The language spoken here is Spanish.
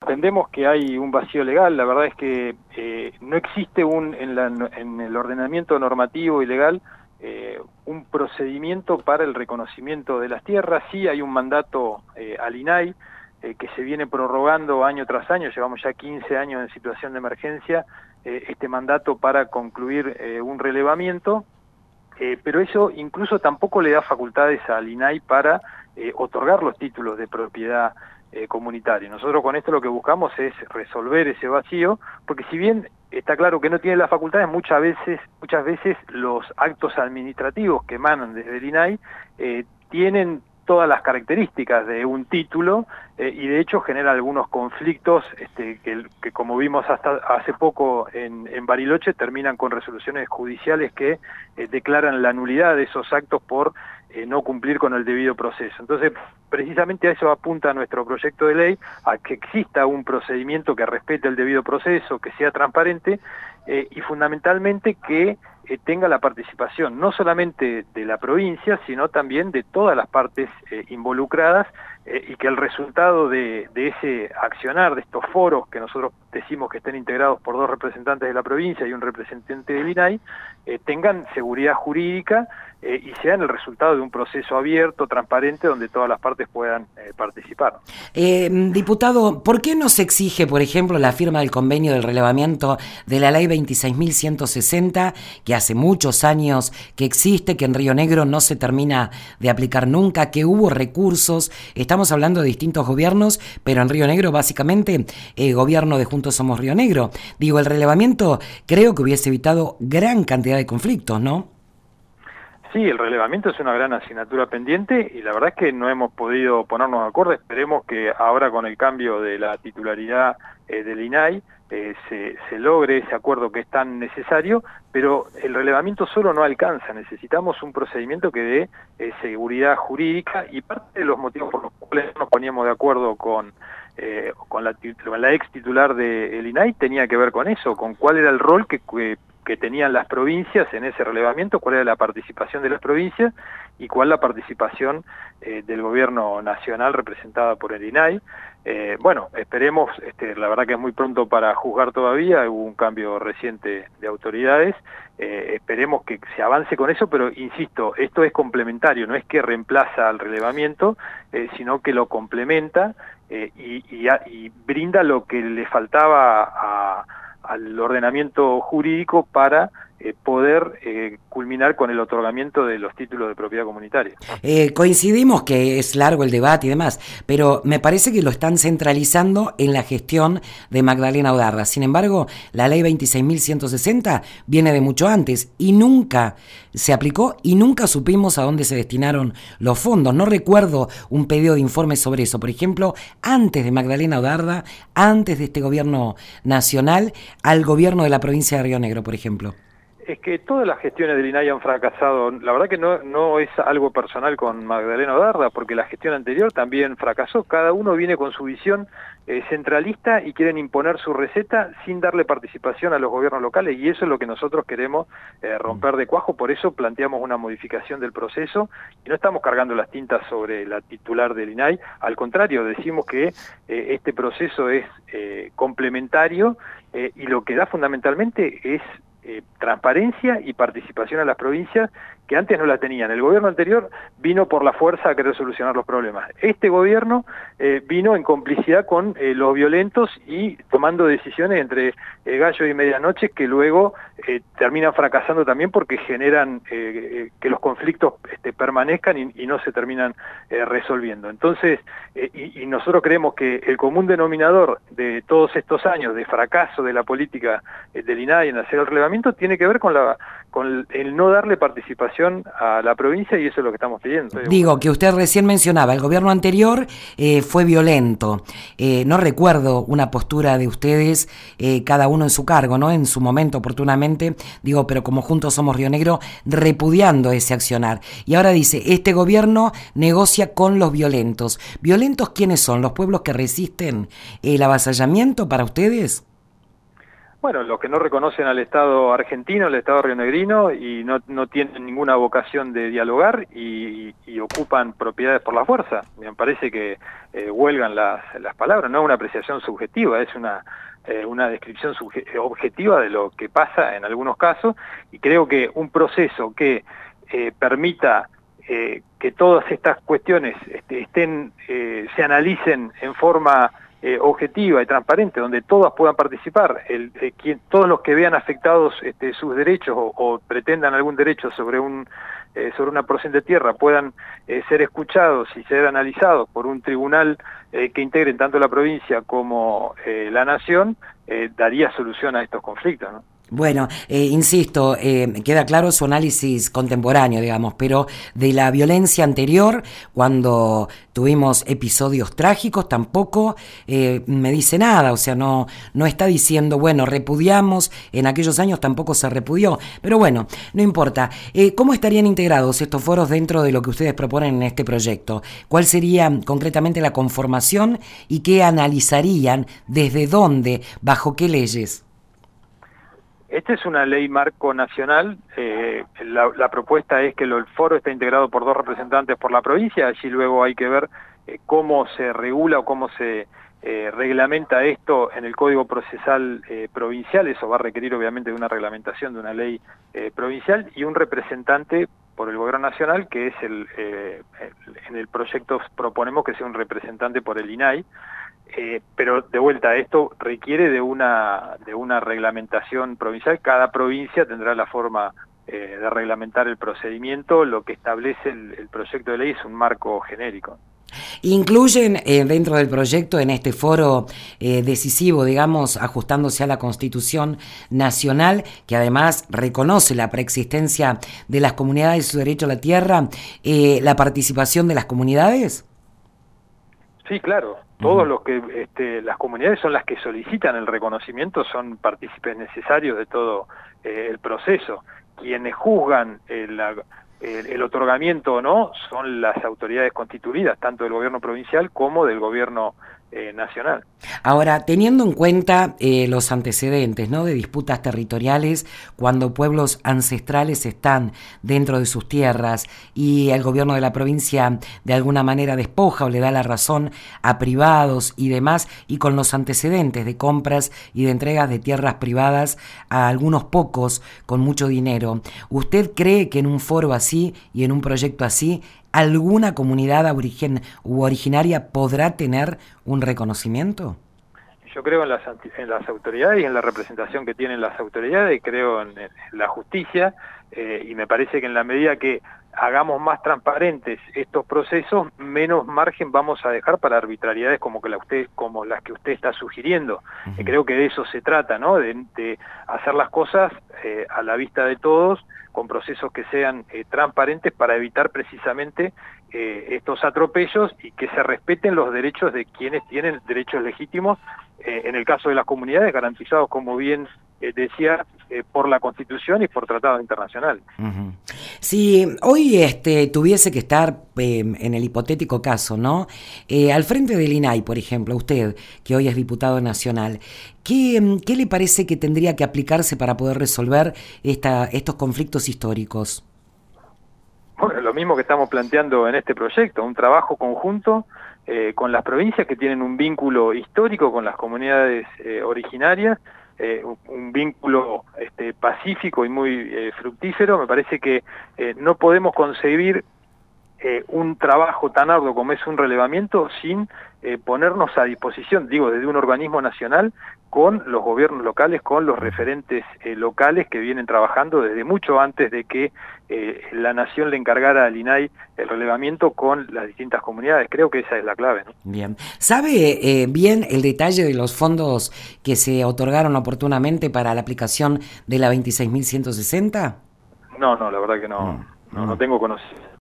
entendemos que hay un vacío legal. La verdad es que no existe en el ordenamiento normativo y legal un procedimiento para el reconocimiento de las tierras. Sí hay un mandato al INAI que se viene prorrogando año tras año. Llevamos ya 15 años en situación de emergencia, este mandato para concluir un relevamiento, pero eso incluso tampoco le da facultades al INAI para otorgar los títulos de propiedad comunitaria. Nosotros con esto lo que buscamos es resolver ese vacío, porque si bien está claro que no tiene las facultades, muchas veces los actos administrativos que emanan desde el INAI tienen todas las características de un título y de hecho genera algunos conflictos que como vimos hasta hace poco en Bariloche terminan con resoluciones judiciales que declaran la nulidad de esos actos por no cumplir con el debido proceso. Entonces, precisamente a eso apunta nuestro proyecto de ley, a que exista un procedimiento que respete el debido proceso, que sea transparente y fundamentalmente que tenga la participación no solamente de la provincia, sino también de todas las partes involucradas y que el resultado de ese accionar, de estos foros que nosotros decimos que estén integrados por 2 representantes de la provincia y un representante del INAI, tengan seguridad jurídica y sean el resultado de un proceso abierto, transparente, donde todas las partes puedan participar. Diputado, ¿por qué no se exige, por ejemplo, la firma del convenio del relevamiento de la ley 26.160, que hace muchos años que existe, que en Río Negro no se termina de aplicar nunca, que hubo recursos? Estamos hablando de distintos gobiernos, pero en Río Negro básicamente gobierno de Juntos Somos Río Negro. Digo, el relevamiento creo que hubiese evitado gran cantidad de conflictos, ¿no? Sí, el relevamiento es una gran asignatura pendiente y la verdad es que no hemos podido ponernos de acuerdo. Esperemos que ahora con el cambio de la titularidad del INAI se logre ese acuerdo que es tan necesario, pero el relevamiento solo no alcanza. Necesitamos un procedimiento que dé seguridad jurídica, y parte de los motivos por los cuales nos poníamos de acuerdo con la ex titular del INAI tenía que ver con eso, con cuál era el rol que tenían las provincias en ese relevamiento, cuál era la participación de las provincias y cuál la participación del gobierno nacional representada por el INAI. Bueno, esperemos, la verdad que es muy pronto para juzgar todavía, hubo un cambio reciente de autoridades, esperemos que se avance con eso, pero insisto, esto es complementario, no es que reemplaza al relevamiento, sino que lo complementa y brinda lo que le faltaba al ordenamiento jurídico para poder culminar con el otorgamiento de los títulos de propiedad comunitaria. Coincidimos que es largo el debate y demás, pero me parece que lo están centralizando en la gestión de Magdalena Odarda. Sin embargo, la ley 26.160 viene de mucho antes y nunca se aplicó y nunca supimos a dónde se destinaron los fondos. No recuerdo un pedido de informe sobre eso. Por ejemplo, antes de Magdalena Odarda, antes de este gobierno nacional, al gobierno de la provincia de Río Negro, por ejemplo. Es que todas las gestiones del INAI han fracasado. La verdad que no es algo personal con Magdalena Odarda, porque la gestión anterior también fracasó. Cada uno viene con su visión centralista y quieren imponer su receta sin darle participación a los gobiernos locales, y eso es lo que nosotros queremos romper de cuajo. Por eso planteamos una modificación del proceso y no estamos cargando las tintas sobre la titular del INAI. Al contrario, decimos que este proceso es complementario y lo que da fundamentalmente es transparencia y participación a las provincias, que antes no la tenían. El gobierno anterior vino por la fuerza a querer solucionar los problemas. Este gobierno vino en complicidad con los violentos y tomando decisiones entre gallo y medianoche que luego terminan fracasando también porque generan que los conflictos permanezcan y no se terminan resolviendo. Entonces, y nosotros creemos que el común denominador de todos estos años de fracaso de la política del INAI en hacer el relevamiento tiene que ver con el no darle participación a la provincia, y eso es lo que estamos pidiendo. Digo, que usted recién mencionaba, el gobierno anterior fue violento. No recuerdo una postura de ustedes, cada uno en su cargo, ¿no? En su momento, oportunamente, digo, pero como Juntos Somos Río Negro, repudiando ese accionar. Y ahora dice, este gobierno negocia con los violentos. ¿Violentos quiénes son? ¿Los pueblos que resisten el avasallamiento para ustedes? Bueno, los que no reconocen al Estado argentino, al Estado rionegrino, y no tienen ninguna vocación de dialogar y ocupan propiedades por la fuerza. Me parece que huelgan las palabras, no es una apreciación subjetiva, es una descripción objetiva de lo que pasa en algunos casos, y creo que un proceso que permita que todas estas cuestiones se analicen en forma objetiva y transparente, donde todas puedan participar, todos los que vean afectados sus derechos o pretendan algún derecho sobre una porción de tierra puedan ser escuchados y ser analizados por un tribunal que integren tanto la provincia como la nación, daría solución a estos conflictos, ¿no? Bueno, insisto, queda claro su análisis contemporáneo, digamos, pero de la violencia anterior, cuando tuvimos episodios trágicos, tampoco me dice nada, o sea, no está diciendo, bueno, repudiamos, en aquellos años tampoco se repudió, pero bueno, no importa. ¿Cómo estarían integrados estos foros dentro de lo que ustedes proponen en este proyecto? ¿Cuál sería concretamente la conformación y qué analizarían, desde dónde, bajo qué leyes? Esta es una ley marco nacional, la propuesta es que el foro esté integrado por 2 representantes por la provincia, allí luego hay que ver cómo se regula o cómo se reglamenta esto en el Código Procesal Provincial, eso va a requerir obviamente de una reglamentación de una ley provincial, y un representante por el Gobierno Nacional, que es en el proyecto proponemos que sea un representante por el INAI, pero de vuelta, esto requiere de una reglamentación provincial. Cada provincia tendrá la forma de reglamentar el procedimiento. Lo que establece el proyecto de ley es un marco genérico. Incluyen dentro del proyecto, en este foro decisivo, digamos, ajustándose a la Constitución Nacional, que además reconoce la preexistencia de las comunidades y su derecho a la tierra, la participación de las comunidades. Sí, claro. Todos los que las comunidades son las que solicitan el reconocimiento, son partícipes necesarios de todo el proceso. Quienes juzgan el otorgamiento o no son las autoridades constituidas, tanto del gobierno provincial como del gobierno nacional. Ahora, teniendo en cuenta los antecedentes, ¿no?, de disputas territoriales, cuando pueblos ancestrales están dentro de sus tierras y el gobierno de la provincia de alguna manera despoja o le da la razón a privados y demás, y con los antecedentes de compras y de entregas de tierras privadas a algunos pocos con mucho dinero, ¿usted cree que en un foro así y en un proyecto así alguna comunidad originaria podrá tener un reconocimiento? Yo creo en las autoridades y en la representación que tienen las autoridades, creo en la justicia, y me parece que en la medida que hagamos más transparentes estos procesos, menos margen vamos a dejar para arbitrariedades como las que usted está sugiriendo. Creo que de eso se trata, ¿no? De hacer las cosas a la vista de todos, con procesos que sean transparentes para evitar precisamente estos atropellos y que se respeten los derechos de quienes tienen derechos legítimos, en el caso de las comunidades garantizados, como bien decía, por la Constitución y por tratados internacionales. Si hoy tuviese que estar en el hipotético caso, ¿no?, al frente del INAI, por ejemplo, usted, que hoy es diputado nacional, ¿qué le parece que tendría que aplicarse para poder resolver estos conflictos históricos? Bueno, lo mismo que estamos planteando en este proyecto, un trabajo conjunto con las provincias que tienen un vínculo histórico con las comunidades originarias, un vínculo pacífico y muy fructífero. Me parece que no podemos concebir un trabajo tan arduo como es un relevamiento sin ponernos a disposición, digo, desde un organismo nacional, con los gobiernos locales, con los referentes locales que vienen trabajando desde mucho antes de que la nación le encargara al INAI el relevamiento con las distintas comunidades. Creo que esa es la clave, ¿no? Bien. ¿Sabe bien el detalle de los fondos que se otorgaron oportunamente para la aplicación de la 26.160? No, la verdad que no tengo conocimiento.